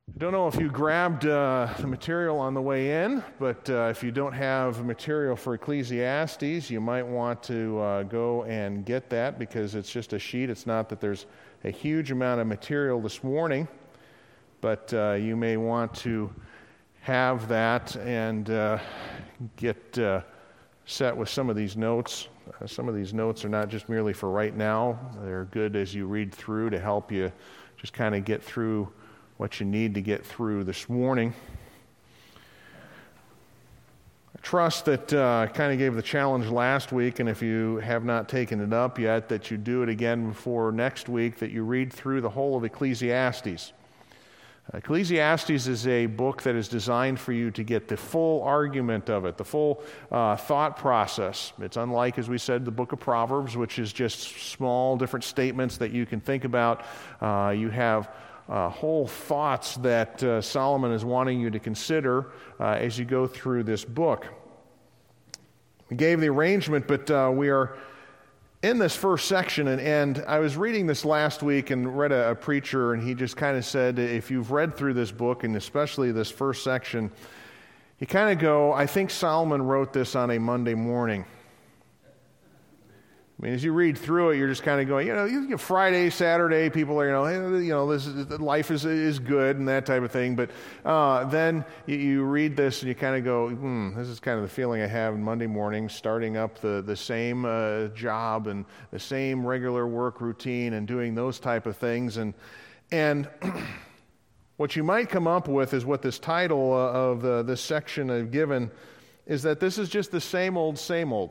I don't know if you grabbed the material on the way in, but if you don't have material for Ecclesiastes, you might want to go and get that because it's just a sheet. It's not that there's a huge amount of material this morning, but you may want to have that and get set with some of these notes. Some of these notes are not just merely for right now. They're good as you read through to help you just kind of get through what you need to get through this morning. I trust that I kind of gave the challenge last week, and if you have not taken it up yet, that you do it again before next week, that you read through the whole of Ecclesiastes. Ecclesiastes is a book that is designed for you to get the full argument of it, the full thought process. It's unlike, as we said, the book of Proverbs, which is just small, different statements that you can think about. You have whole thoughts that Solomon is wanting you to consider as you go through this book. We gave the arrangement, but we are in this first section, and I was reading this last week and read a preacher, and he just kind of said, if you've read through this book, and especially this first section, you kind of go, I think Solomon wrote this on a Monday morning. I mean, as you read through it, you're just kind of going, Friday, Saturday, people are, life is good and that type of thing. But then you read this and you kind of go, this is kind of the feeling I have Monday morning, starting up the same job and the same regular work routine and doing those type of things. And what you might come up with is what this title of this section I've given is that this is just the same old, same old.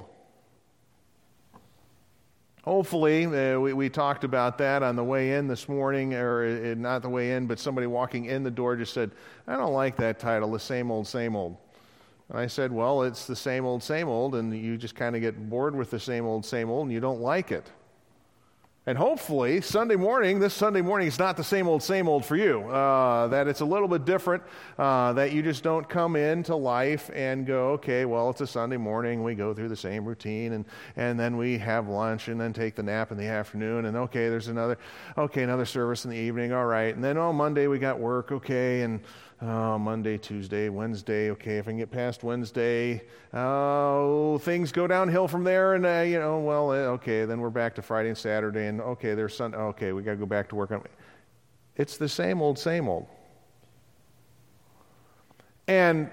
Hopefully, we talked about that on the way in this morning, or not the way in, but somebody walking in the door just said, I don't like that title, the same old, same old. And I said, well, it's the same old, and you just kind of get bored with the same old, and you don't like it. And hopefully, this Sunday morning is not the same old for you, that it's a little bit different, that you just don't come into life and go, okay, well, it's a Sunday morning, we go through the same routine, and then we have lunch, and then take the nap in the afternoon, and okay, there's another service in the evening, all right, and then, Monday we got work, okay, and Monday, Tuesday, Wednesday, okay, if I can get past Wednesday, things go downhill from there, and, okay, then we're back to Friday and Saturday, and okay, there's Sunday, okay, we got to go back to work. It's the same old. And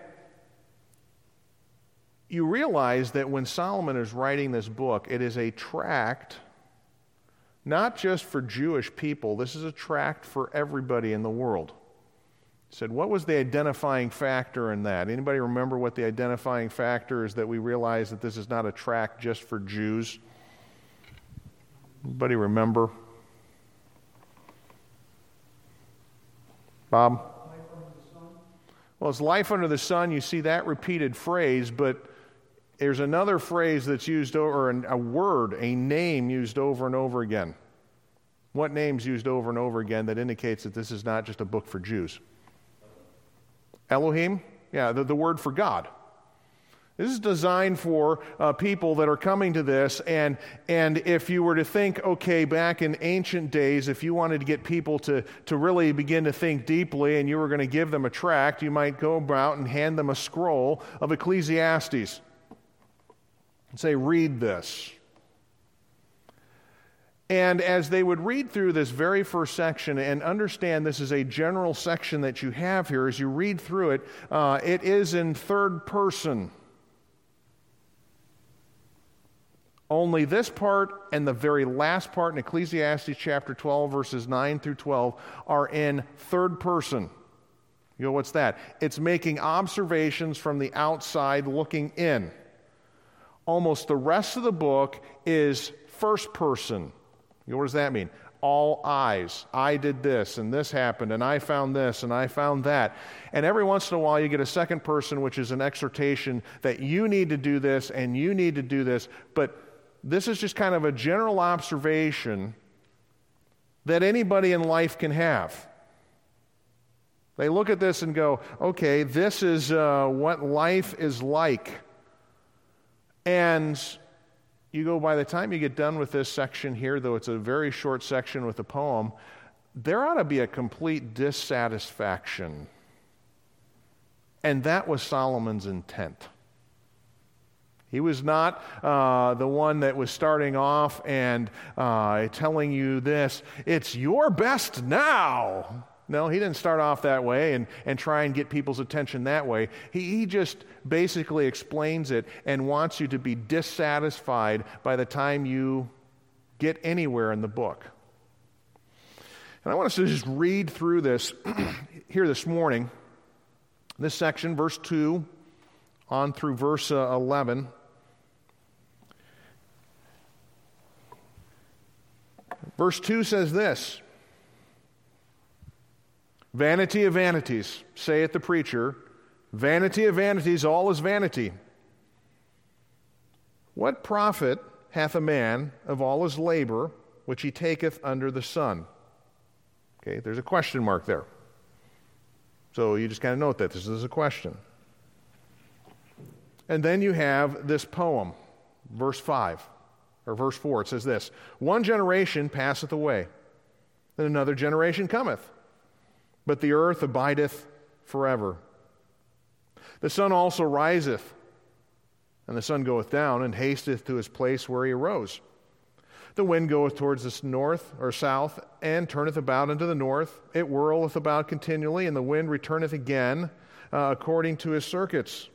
you realize that when Solomon is writing this book, it is a tract, not just for Jewish people, this is a tract for everybody in the world. Said, what was the identifying factor in that? Anybody remember what the identifying factor is that we realize that this is not a tract just for Jews? Anybody remember? Bob? Life under the sun. Well, it's life under the sun. You see that repeated phrase, but there's another phrase that's used over, a word, a name used over and over again. What name's used over and over again that indicates that this is not just a book for Jews? Elohim? Yeah, the word for God. This is designed for people that are coming to this, and if you were to think, okay, back in ancient days, if you wanted to get people to really begin to think deeply and you were going to give them a tract, you might go about and hand them a scroll of Ecclesiastes and say, read this. And as they would read through this very first section and understand this is a general section that you have here, as you read through it, it is in third person. Only this part and the very last part in Ecclesiastes chapter 12, verses 9 through 12, are in third person. You go, what's that? It's making observations from the outside looking in. Almost the rest of the book is first person. You know, what does that mean? All eyes. I did this, and this happened, and I found this, and I found that. And every once in a while you get a second person, which is an exhortation that you need to do this, and you need to do this. But this is just kind of a general observation that anybody in life can have. They look at this and go, okay, this is what life is like. And you go, by the time you get done with this section here, though it's a very short section with a poem, there ought to be a complete dissatisfaction. And that was Solomon's intent. He was not the one that was starting off and telling you this, it's your best now. No, he didn't start off that way and try and get people's attention that way. He just basically explains it and wants you to be dissatisfied by the time you get anywhere in the book. And I want us to just read through this here this morning. This section, verse 2 on through verse 11. Verse 2 says this, vanity of vanities, saith the preacher, vanity of vanities, all is vanity. What profit hath a man of all his labor which he taketh under the sun? Okay, there's a question mark there. So you just kind of note that this is a question. And then you have this poem, verse 5. Or verse 4, it says this, one generation passeth away, and another generation cometh, but the earth abideth forever. The sun also riseth, and the sun goeth down, and hasteth to his place where he arose. The wind goeth towards the north or south, and turneth about into the north. It whirleth about continually, and the wind returneth again according to his circuits.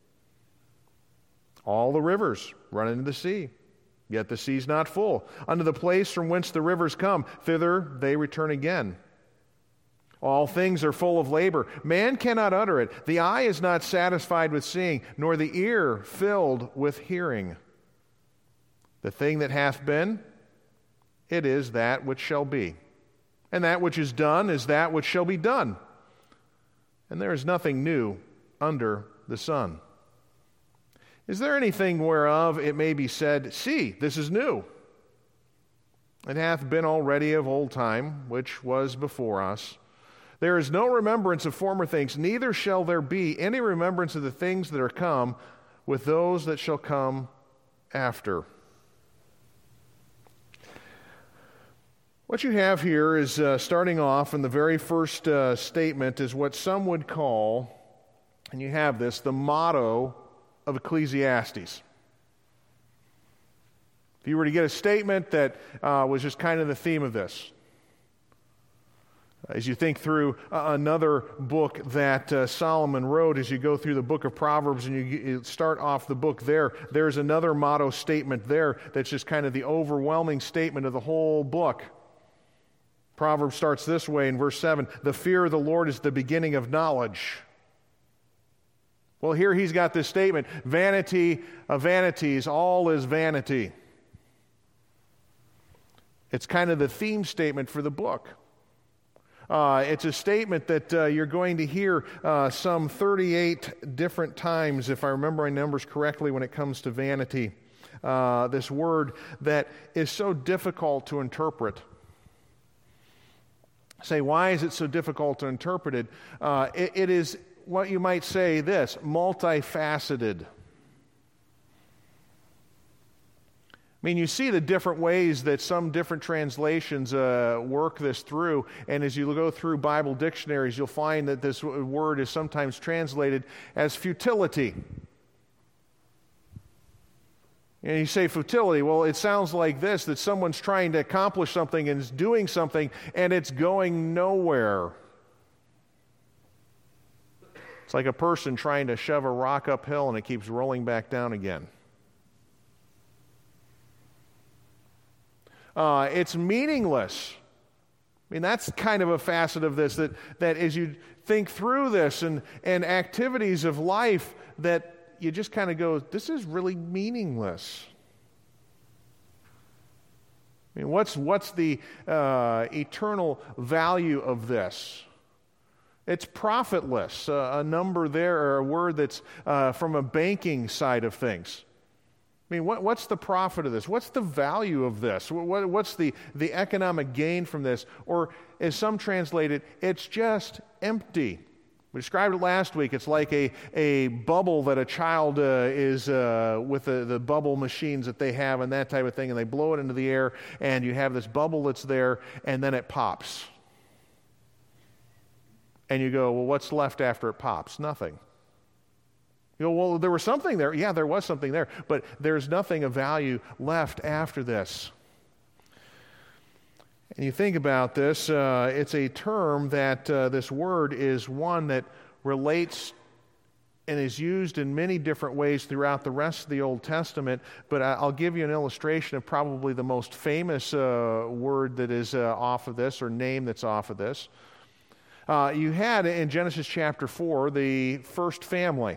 All the rivers run into the sea. Yet the sea is not full. Unto the place from whence the rivers come, thither they return again. All things are full of labor. Man cannot utter it. The eye is not satisfied with seeing, nor the ear filled with hearing. The thing that hath been, it is that which shall be. And that which is done is that which shall be done. And there is nothing new under the sun. Is there anything whereof it may be said, see, this is new? It hath been already of old time, which was before us. There is no remembrance of former things, neither shall there be any remembrance of the things that are come with those that shall come after. What you have here is starting off in the very first statement is what some would call, and you have this, the motto of Ecclesiastes. If you were to get a statement that was just kind of the theme of this, as you think through another book that Solomon wrote, as you go through the book of Proverbs and you start off the book there's another motto statement there that's just kind of the overwhelming statement of the whole book. Proverbs starts this way in verse 7, the fear of the Lord is the beginning of knowledge. Well, here he's got this statement, vanity of vanities, all is vanity. It's kind of the theme statement for the book. It's a statement that you're going to hear some 38 different times, if I remember my numbers correctly, when it comes to vanity. This word that is so difficult to interpret. Say, why is it so difficult to interpret it? It is what you might say this, multifaceted. I mean, you see the different ways that some different translations work this through, and as you go through Bible dictionaries, you'll find that this word is sometimes translated as futility. And you say futility, well, it sounds like this, that someone's trying to accomplish something and is doing something, and it's going nowhere. It's like a person trying to shove a rock uphill and it keeps rolling back down again. It's meaningless. I mean, that's kind of a facet of this, that as you think through this and activities of life, that you just kind of go, this is really meaningless. I mean, what's the eternal value of this? It's profitless, a number there, or a word that's from a banking side of things. I mean, what's the profit of this? What's the value of this? What's the economic gain from this? Or, as some translate it, it's just empty. We described it last week. It's like a bubble that a child is with the bubble machines that they have and that type of thing, and they blow it into the air, and you have this bubble that's there, and then it pops. And you go, well, what's left after it pops? Nothing. You go, well, there was something there. Yeah, there was something there, but there's nothing of value left after this. And you think about this, it's a term that this word is one that relates and is used in many different ways throughout the rest of the Old Testament, but I'll give you an illustration of probably the most famous word that is off of this, or name that's off of this. You had in Genesis chapter 4 the first family.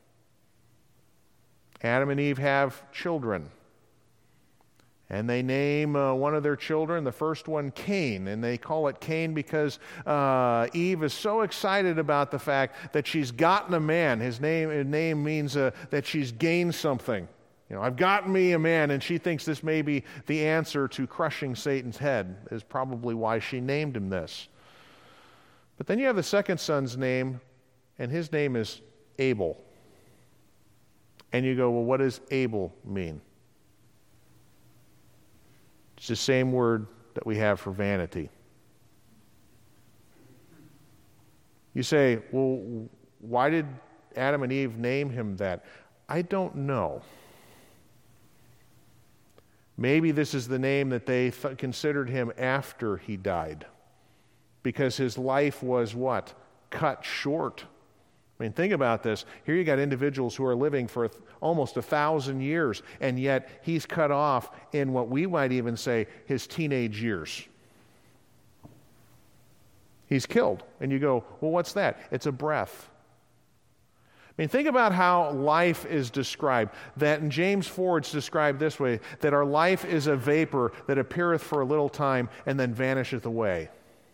Adam and Eve have children. And they name one of their children, the first one, Cain. And they call it Cain because Eve is so excited about the fact that she's gotten a man. His name means that she's gained something. You know, I've gotten me a man, and she thinks this may be the answer to crushing Satan's head, is probably why she named him this. But then you have the second son's name, and his name is Abel. And you go, well, what does Abel mean? It's the same word that we have for vanity. You say, well, why did Adam and Eve name him that? I don't know. Maybe this is the name that they considered him after he died, because his life was what? Cut short. I mean, think about this. Here you got individuals who are living for almost 1,000 years, and yet he's cut off in what we might even say his teenage years. He's killed. And you go, well, what's that? It's a breath. I mean, think about how life is described. That in James 4 it's described this way, that our life is a vapor that appeareth for a little time and then vanisheth away.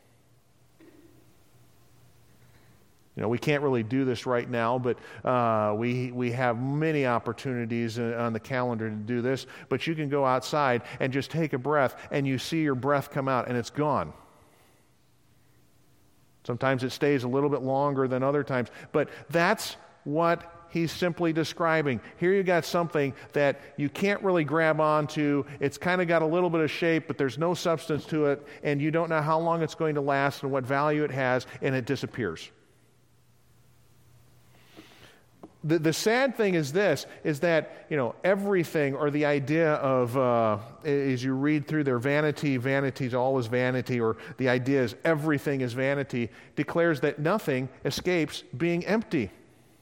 You know, we can't really do this right now, but we have many opportunities on the calendar to do this. But you can go outside and just take a breath, and you see your breath come out, and it's gone. Sometimes it stays a little bit longer than other times, but that's what he's simply describing. Here you got something that you can't really grab onto. It's kind of got a little bit of shape, but there's no substance to it, and you don't know how long it's going to last and what value it has, and it disappears. The sad thing is this, is that, you know, everything, or the idea of, as you read through their vanity's all is vanity, or the idea is everything is vanity, declares that nothing escapes being empty.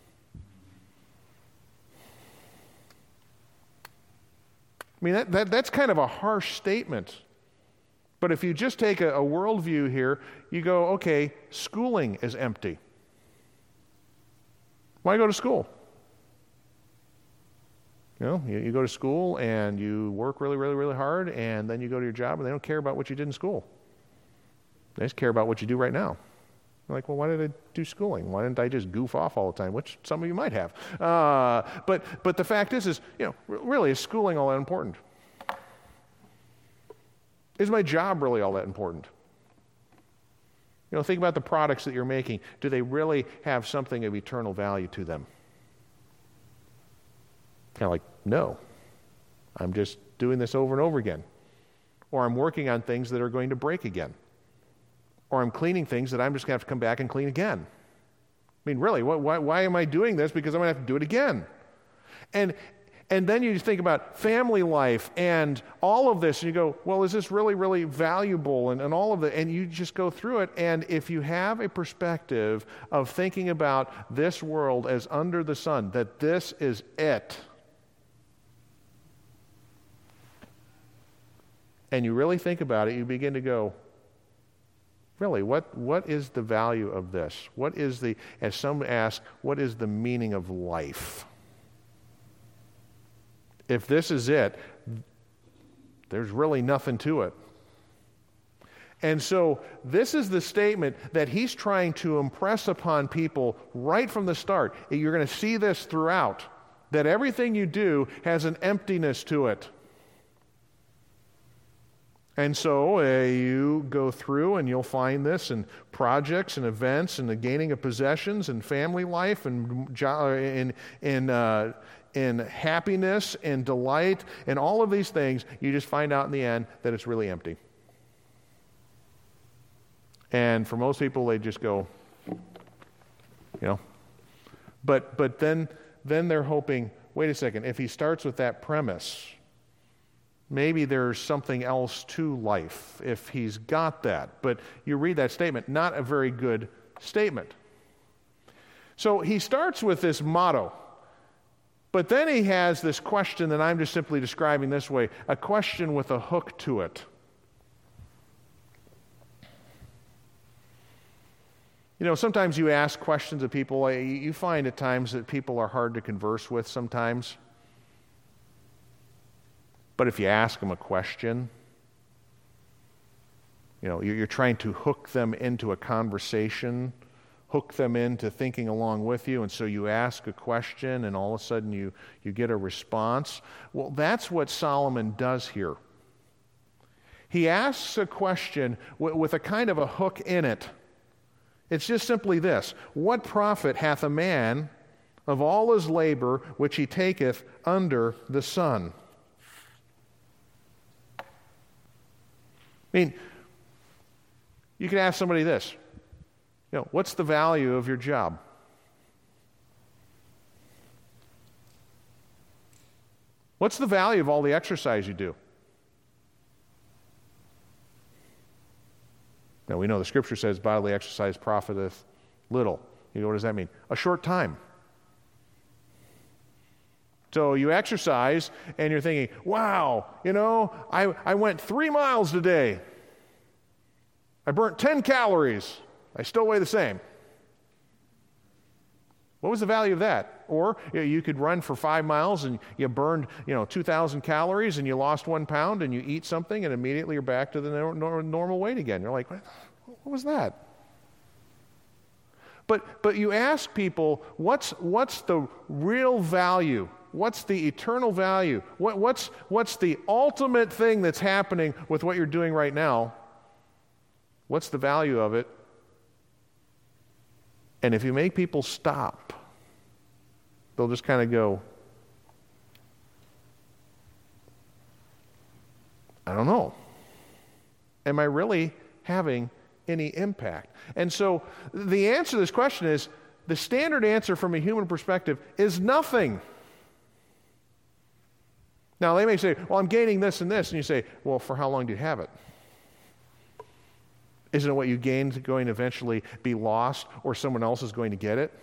I mean, that's kind of a harsh statement. But if you just take a worldview here, you go, okay, schooling is empty. Why go to school? You know, you go to school and you work really, really, really hard, and then you go to your job and they don't care about what you did in school. They just care about what you do right now. You're like, well, why did I do schooling? Why didn't I just goof off all the time? Which some of you might have. But the fact is, you know, really, is schooling all that important? Is my job really all that important? You know, think about the products that you're making. Do they really have something of eternal value to them? Kind of like, no. I'm just doing this over and over again. Or I'm working on things that are going to break again. Or I'm cleaning things that I'm just going to have to come back and clean again. I mean, really, why am I doing this? Because I'm going to have to do it again. And then you think about family life and all of this, and you go, well, is this really, really valuable? And all of it, and you just go through it, and if you have a perspective of thinking about this world as under the sun, that this is it, and you really think about it, you begin to go, really, what is the value of this? What is the, as some ask, what is the meaning of life? If this is it, there's really nothing to it. And so this is the statement that he's trying to impress upon people right from the start. You're going to see this throughout, that everything you do has an emptiness to it. And so you go through and you'll find this in projects and events and the gaining of possessions and family life and in happiness and delight and all of these things. You just find out in the end that it's really empty. And for most people, they just go, you know. But then they're hoping, wait a second, if he starts with that premise, maybe there's something else to life if he's got that. But you read that statement, not a very good statement. So he starts with this motto, but then he has this question that I'm just simply describing this way, a question with a hook to it. You know, sometimes you ask questions of people. You find at times that people are hard to converse with sometimes. But if you ask them a question, you know, you're trying to hook them into a conversation, hook them into thinking along with you, and so you ask a question and all of a sudden you get a response. Well, that's what Solomon does here. He asks a question with a kind of a hook in it. It's just simply this: what profit hath a man of all his labor which he taketh under the sun? I mean, you could ask somebody this, you know, what's the value of your job? What's the value of all the exercise you do? Now, we know the Scripture says bodily exercise profiteth little. You know, what does that mean? A short time. So you exercise and you're thinking, wow, you know, I went 3 miles today. I burnt 10 calories. I still weigh the same. What was the value of that? Or you could run for 5 miles and you burned, 2,000 calories and you lost 1 pound, and you eat something and immediately you're back to the normal weight again. You're like, what was that? But you ask people, what's the real value? What's the eternal value? What's the ultimate thing that's happening with what you're doing right now? What's the value of it? And if you make people stop, they'll just kind of go, I don't know. Am I really having any impact? And so the answer to this question is, the standard answer from a human perspective is nothing. Now, they may say, well, I'm gaining this and this. And you say, well, for how long do you have it? Isn't it what you gained going to eventually be lost, or someone else is going to get it?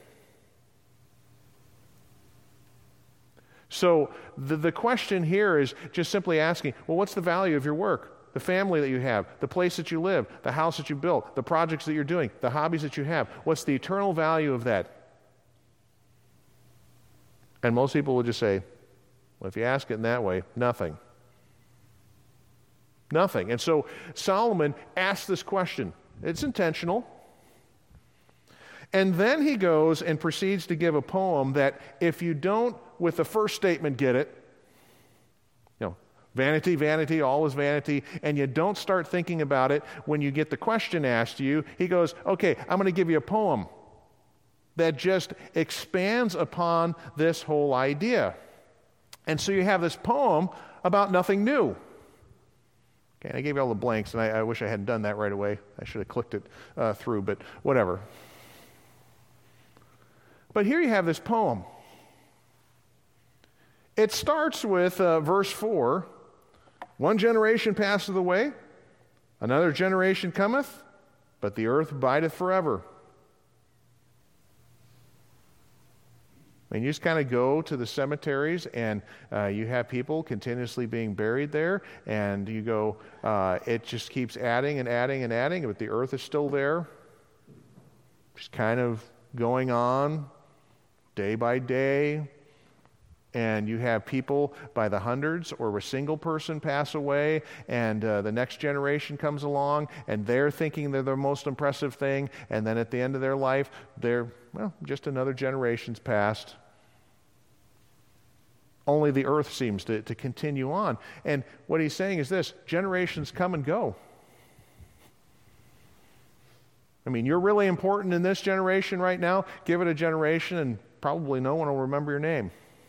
So the question here is just simply asking, well, what's the value of your work? The family that you have, the place that you live, the house that you built, the projects that you're doing, the hobbies that you have. What's the eternal value of that? And most people will just say, well, if you ask it in that way, nothing. Nothing. And so Solomon asks this question. It's intentional. And then he goes and proceeds to give a poem that, if you don't, with the first statement, get it, vanity, vanity, all is vanity, and you don't start thinking about it when you get the question asked to you, he goes, okay, I'm going to give you a poem that just expands upon this whole idea. And so you have this poem about nothing new. Okay, I gave you all the blanks, and I wish I hadn't done that right away. I should have clicked it through, but whatever. But here you have this poem. It starts with verse 4. One generation passeth away, another generation cometh, but the earth abideth forever. And you just kind of go to the cemeteries, and you have people continuously being buried there, and you go, it just keeps adding and adding and adding, but the earth is still there, just kind of going on day by day. And you have people by the hundreds, or a single person pass away, and the next generation comes along, and they're thinking they're the most impressive thing, and then at the end of their life, just another generation's passed. Only the earth seems to continue on. And what he's saying is this: generations come and go. I mean, you're really important in this generation right now. Give it a generation, and probably no one will remember your name.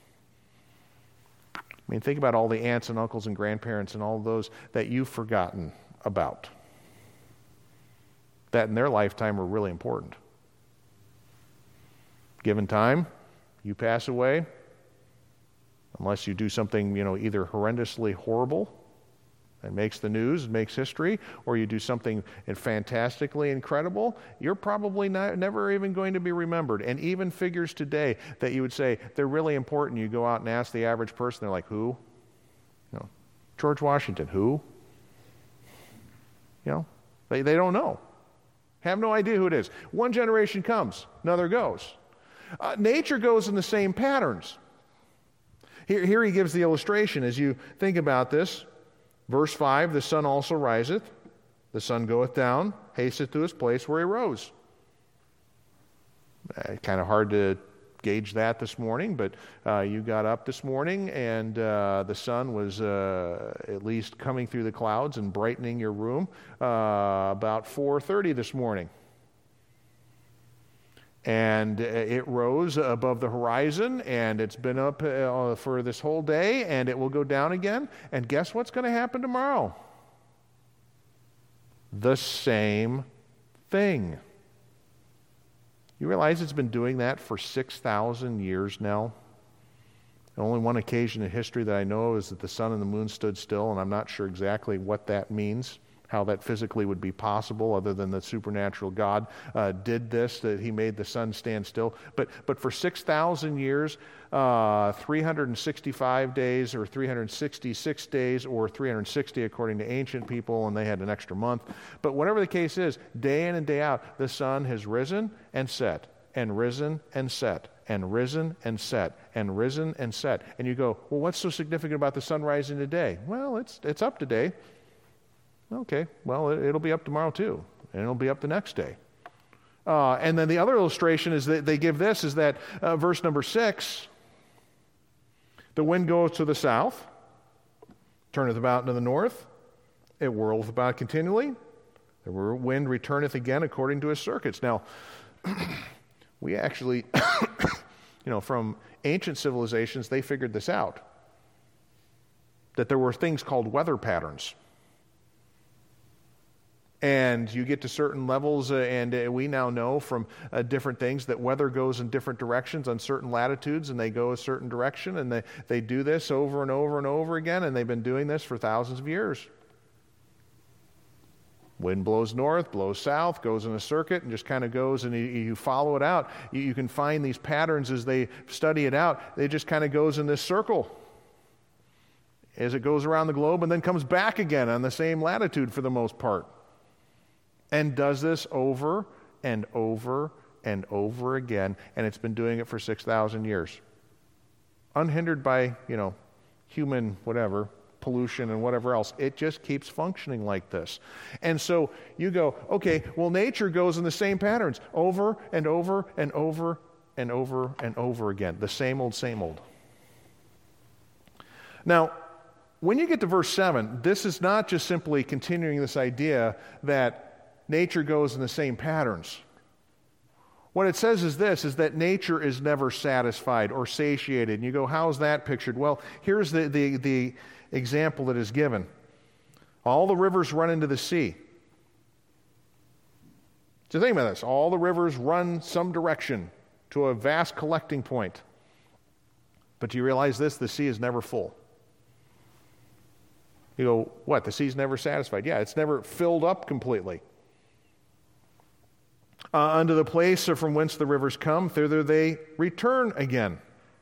I mean, think about all the aunts and uncles and grandparents and all those that you've forgotten about, that in their lifetime were really important. Given time, you pass away, unless you do something, either horrendously horrible and makes the news and makes history, or you do something fantastically incredible, you're probably never even going to be remembered. And even figures today that you would say they're really important, you go out and ask the average person, they're like, who? George Washington, who? They don't know. Have no idea who it is. One generation comes, another goes. Nature goes in the same patterns. Here he gives the illustration as you think about this. Verse 5, the sun also riseth, the sun goeth down, hasteth to his place where he rose. Kind of hard to gauge that this morning, but you got up this morning and the sun was at least coming through the clouds and brightening your room about 4:30 this morning. And it rose above the horizon, and it's been up for this whole day, and it will go down again. And guess what's going to happen tomorrow? The same thing. You realize it's been doing that for 6,000 years now? The only one occasion in history that I know is that the sun and the moon stood still, and I'm not sure exactly what that means, how that physically would be possible, other than the supernatural God did this, that he made the sun stand still. But for 6,000 years, 365 days or 366 days or 360 according to ancient people, and they had an extra month. But whatever the case is, day in and day out, the sun has risen and set, and risen and set, and risen and set, and risen and set. And you go, well, what's so significant about the sun rising today? Well, it's up today. Okay, well, it'll be up tomorrow too, and it'll be up the next day. And then the other illustration is that they give this, is that verse number 6, the wind goes to the south, turneth about into the north, it whirleth about continually, the wind returneth again according to his circuits. Now, we actually, from ancient civilizations, they figured this out, that there were things called weather patterns. And you get to certain levels, and we now know from different things that weather goes in different directions on certain latitudes, and they go a certain direction, and they do this over and over and over again, and they've been doing this for thousands of years. Wind blows north, blows south, goes in a circuit, and just kind of goes, and you follow it out. You can find these patterns as they study it out. It just kind of goes in this circle as it goes around the globe, and then comes back again on the same latitude for the most part. And does this over and over and over again, and it's been doing it for 6,000 years. Unhindered by, human pollution and whatever else. It just keeps functioning like this. And so you go, okay, well, nature goes in the same patterns over and over and over and over and over again. The same old, same old. Now, when you get to verse 7, this is not just simply continuing this idea that nature goes in the same patterns. What it says is this, is that nature is never satisfied or satiated. And you go, how is that pictured? Well, here's the example that is given. All the rivers run into the sea. So think about this. All the rivers run some direction to a vast collecting point. But do you realize this? The sea is never full. You go, what? The sea's never satisfied? Yeah, it's never filled up completely. Unto the place from whence the rivers come, thither they return again.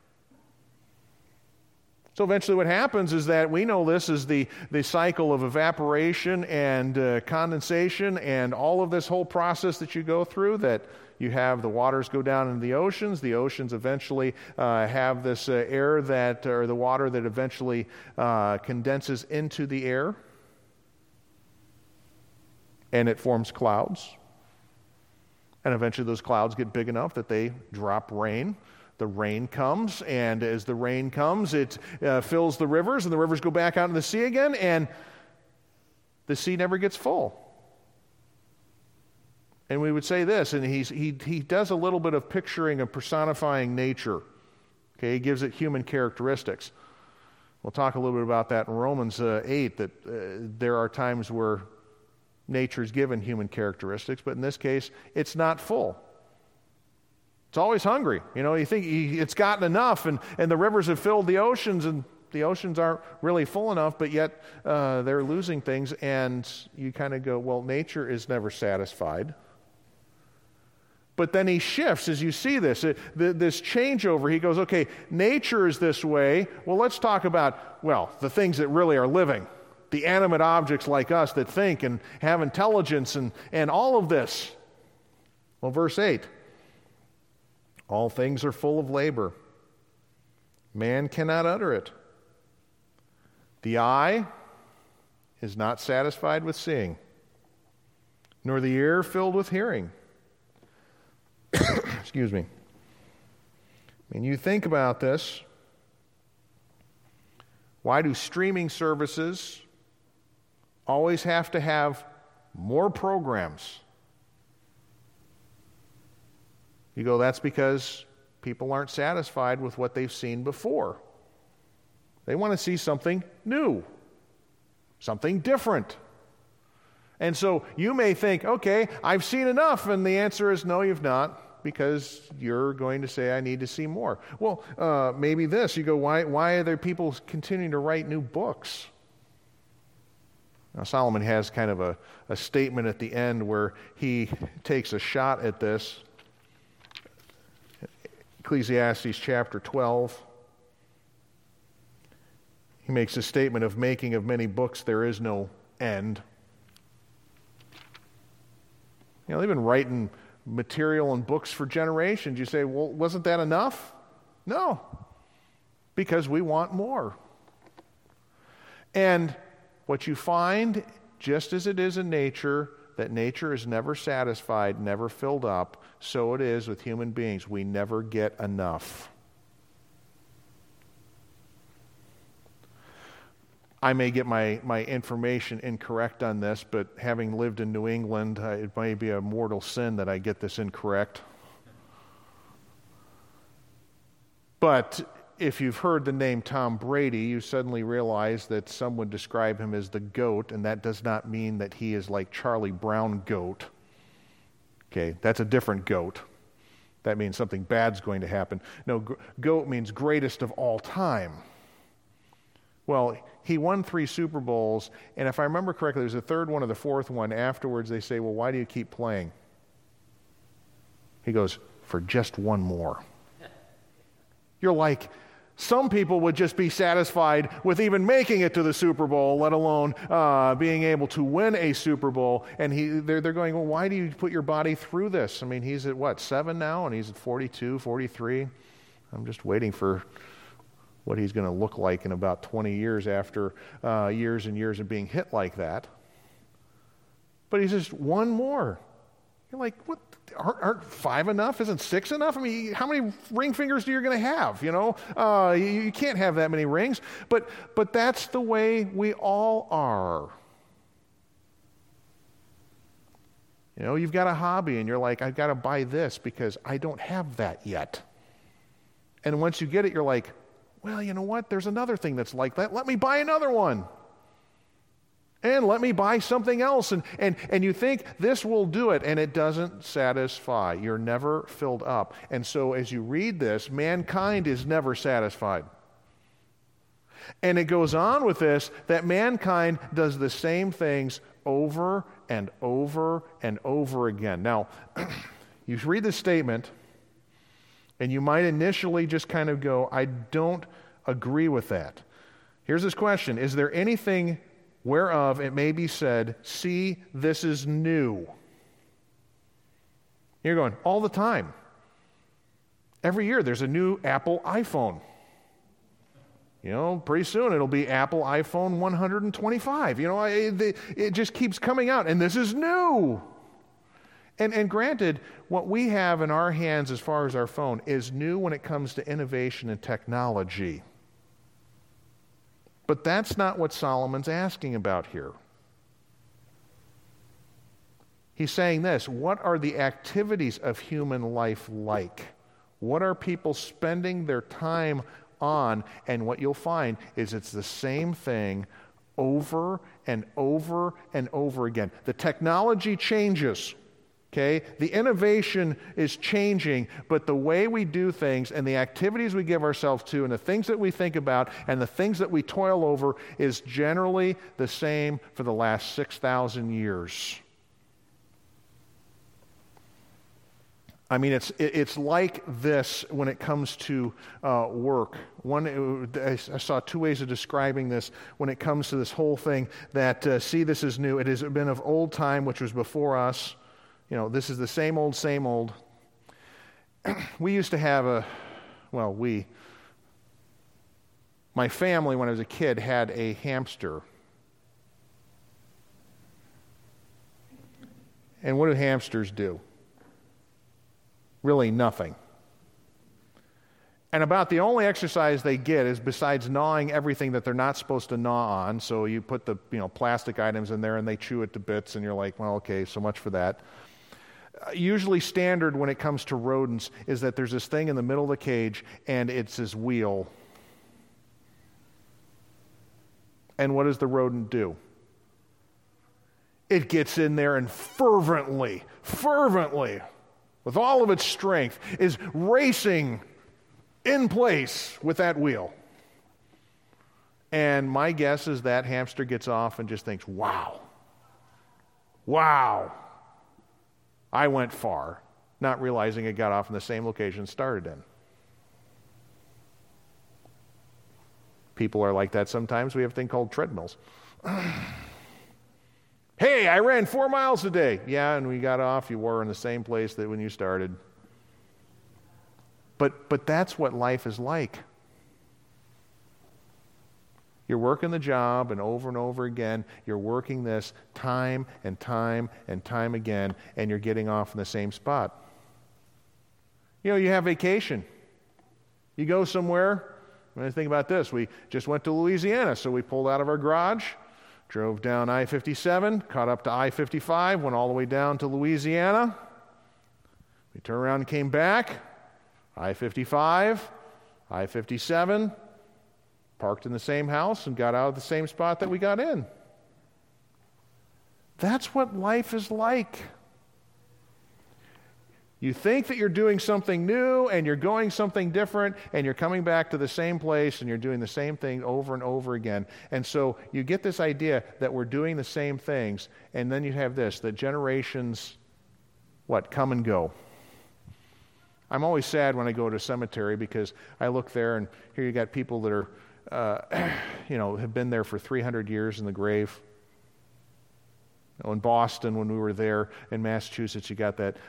So eventually what happens is that we know this is the cycle of evaporation and condensation and all of this whole process that you go through, that you have the waters go down into the oceans eventually have this air that, or the water that eventually condenses into the air, and it forms clouds. And eventually those clouds get big enough that they drop rain. The rain comes, and as the rain comes, it fills the rivers, and the rivers go back out into the sea again, and the sea never gets full. And we would say this, and he does a little bit of picturing and personifying nature. Okay, he gives it human characteristics. We'll talk a little bit about that in Romans 8, that there are times where nature is given human characteristics, but in this case, it's not full. It's always hungry. You think it's gotten enough, and the rivers have filled the oceans, and the oceans aren't really full enough, but yet they're losing things, and you kind of go, well, nature is never satisfied. But then he shifts as you see this changeover. He goes, okay, nature is this way. Well, let's talk about, the things that really are living, the animate objects like us that think and have intelligence and all of this. Well, verse 8, all things are full of labor. Man cannot utter it. The eye is not satisfied with seeing, nor the ear filled with hearing. Excuse me. You think about this. Why do streaming services always have to have more programs? You go, that's because people aren't satisfied with what they've seen before. They want to see something new, something different. And so you may think, okay, I've seen enough, and the answer is no, you've not, because you're going to say, I need to see more. Well, maybe this. You go, why are there people continuing to write new books? Now, Solomon has kind of a statement at the end where he takes a shot at this. Ecclesiastes chapter 12. He makes a statement of making of many books there is no end. They've been writing material and books for generations. You say, well, wasn't that enough? No, because we want more. And what you find, just as it is in nature, that nature is never satisfied, never filled up, so it is with human beings. We never get enough. I may get my information incorrect on this, but having lived in New England, it may be a mortal sin that I get this incorrect. But if you've heard the name Tom Brady, you suddenly realize that some would describe him as the GOAT, and that does not mean that he is like Charlie Brown GOAT. Okay, that's a different GOAT. That means something bad's going to happen. No, GOAT means greatest of all time. Well, he won 3 Super Bowls, and if I remember correctly, there's a third one or the fourth one. Afterwards, they say, well, why do you keep playing? He goes, for just one more. You're like, some people would just be satisfied with even making it to the Super Bowl, let alone being able to win a Super Bowl. And they're going, well, why do you put your body through this? He's at 7 now, and he's at 42, 43. I'm just waiting for what he's going to look like in about 20 years after years and years of being hit like that. But he's just one more. You're like, what? Aren't 5 enough? Isn't 6 enough? How many ring fingers are you going to have? You can't have that many rings. But that's the way we all are. You've got a hobby, and you're like, I've got to buy this because I don't have that yet. And once you get it, you're like, well, you know what? There's another thing that's like that. Let me buy another one. And let me buy something else. And you think this will do it, and it doesn't satisfy. You're never filled up. And so as you read this, mankind is never satisfied. And it goes on with this, that mankind does the same things over and over and over again. Now, you read this statement, and you might initially just kind of go, I don't agree with that. Here's this question. Is there anything whereof it may be said, see, this is new? You're going, all the time. Every year there's a new Apple iPhone. Pretty soon it'll be Apple iPhone 125. It just keeps coming out, and this is new. And granted, what we have in our hands as far as our phone is new when it comes to innovation and technology. But that's not what Solomon's asking about here. He's saying this, what are the activities of human life like? What are people spending their time on? And what you'll find is it's the same thing over and over and over again. The technology changes. Okay? The innovation is changing, but the way we do things and the activities we give ourselves to and the things that we think about and the things that we toil over is generally the same for the last 6,000 years. I mean, it's like this when it comes to work. I saw two ways of describing this when it comes to this whole thing that, see, this is new. It has been of old time, which was before us. You know, this is the same old, same old. We used to have my family, when I was a kid, had a hamster. And what do hamsters do? Really nothing. And about the only exercise they get is, besides gnawing everything that they're not supposed to gnaw on, so you put the plastic items in there and they chew it to bits, and you're like, well, okay, so much for that. Usually standard when it comes to rodents is that there's this thing in the middle of the cage, and it's this wheel. And what does the rodent do? It gets in there and fervently, with all of its strength, is racing in place with that wheel. And my guess is that hamster gets off and just thinks, wow, I went far, not realizing it got off in the same location it started in. People are like that sometimes. We have a thing called treadmills. Hey, I ran 4 miles today. Yeah, and we got off. You were in the same place that when you started. But that's what life is like. You're working the job, and over again, you're working this time and time and time again, and you're getting off in the same spot. You have vacation. You go somewhere. When I think about this, we just went to Louisiana, so we pulled out of our garage, drove down I-57, caught up to I-55, went all the way down to Louisiana. We turned around and came back, I-55, I-57, parked in the same house and got out of the same spot that we got in. That's what life is like. You think that you're doing something new and you're going something different and you're coming back to the same place and you're doing the same thing over and over again. And so you get this idea that we're doing the same things, and then you have this, that generations, come and go. I'm always sad when I go to a cemetery because I look there and here you got people that are, have been there for 300 years in the grave. In Boston, when we were there, in Massachusetts, you got that,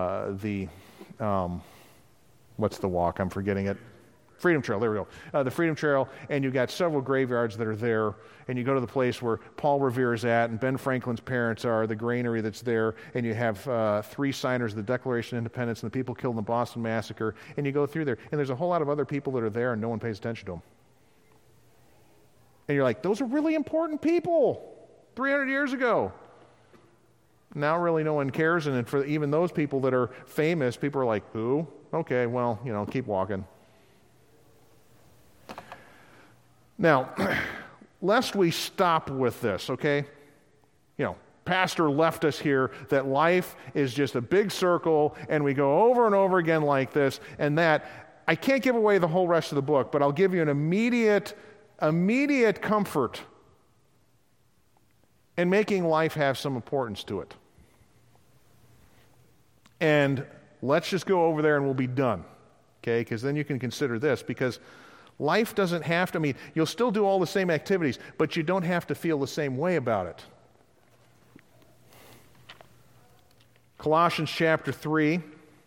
what's the walk? I'm forgetting it. Freedom Trail, there we go. The Freedom Trail, and you got several graveyards that are there, and you go to the place where Paul Revere is at, and Ben Franklin's parents are, the granary that's there, and you have 3 signers of the Declaration of Independence and the people killed in the Boston Massacre, and you go through there, and there's a whole lot of other people that are there, and no one pays attention to them. And you're like, those are really important people 300 years ago. Now really no one cares, and for even those people that are famous, people are like, who? Okay, well, keep walking. Now, lest we stop with this, okay? Pastor left us here that life is just a big circle, and we go over and over again like this, and that. I can't give away the whole rest of the book, but I'll give you an immediate comfort in making life have some importance to it. And let's just go over there and we'll be done, okay? Because then you can consider this, because life doesn't have to, you'll still do all the same activities, but you don't have to feel the same way about it. Colossians chapter 3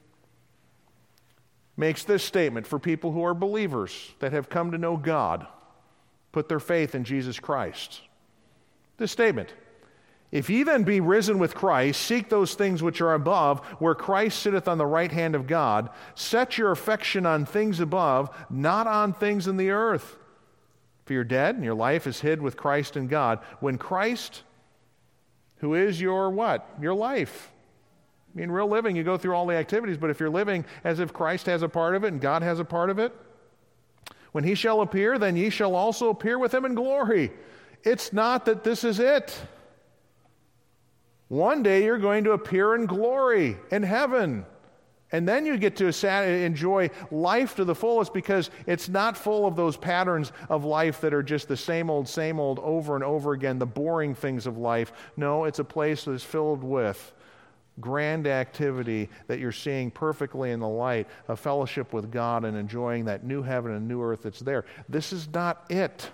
makes this statement for people who are believers that have come to know God, put their faith in Jesus Christ. This statement: if ye then be risen with Christ, seek those things which are above, where Christ sitteth on the right hand of God. Set your affection on things above, not on things in the earth. For you're dead, and your life is hid with Christ in God. When Christ, who is your what? Your life. Real living, you go through all the activities, but if you're living as if Christ has a part of it and God has a part of it, when he shall appear, then ye shall also appear with him in glory. It's not that this is it. One day you're going to appear in glory in heaven. And then you get to enjoy life to the fullest, because it's not full of those patterns of life that are just the same old over and over again, the boring things of life. No, it's a place that is filled with grand activity that you're seeing perfectly in the light of fellowship with God and enjoying that new heaven and new earth that's there. This is not it.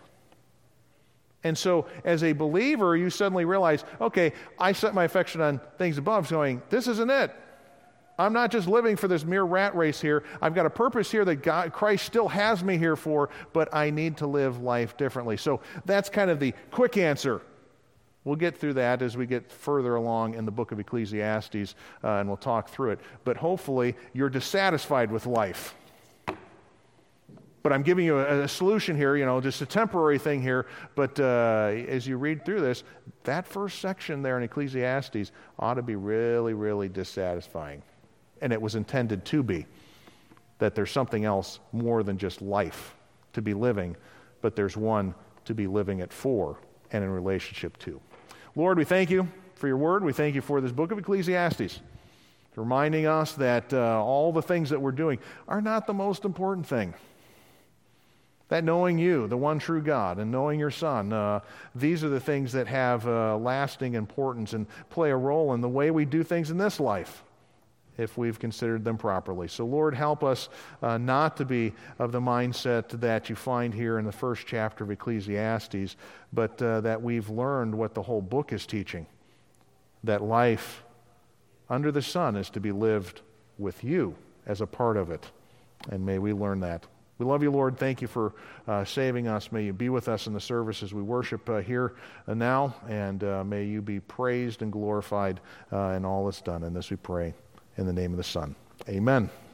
And so as a believer, you suddenly realize, okay, I set my affection on things above, going, this isn't it. I'm not just living for this mere rat race here. I've got a purpose here that Christ still has me here for, but I need to live life differently. So that's kind of the quick answer. We'll get through that as we get further along in the book of Ecclesiastes, and we'll talk through it. But hopefully you're dissatisfied with life. But I'm giving you a solution here, just a temporary thing here. But as you read through this, that first section there in Ecclesiastes ought to be really, really dissatisfying. And it was intended to be, that there's something else more than just life to be living, but there's one to be living it for and in relationship to. Lord, we thank you for your word. We thank you for this book of Ecclesiastes, reminding us that all the things that we're doing are not the most important thing. That knowing you, the one true God, and knowing your Son, these are the things that have lasting importance and play a role in the way we do things in this life, if we've considered them properly. So Lord, help us not to be of the mindset that you find here in the first chapter of Ecclesiastes, but that we've learned what the whole book is teaching, that life under the sun is to be lived with you as a part of it. And may we learn that. We love you, Lord. Thank you for saving us. May you be with us in the service as we worship here and now, and may you be praised and glorified in all that's done. And this we pray in the name of the Son. Amen.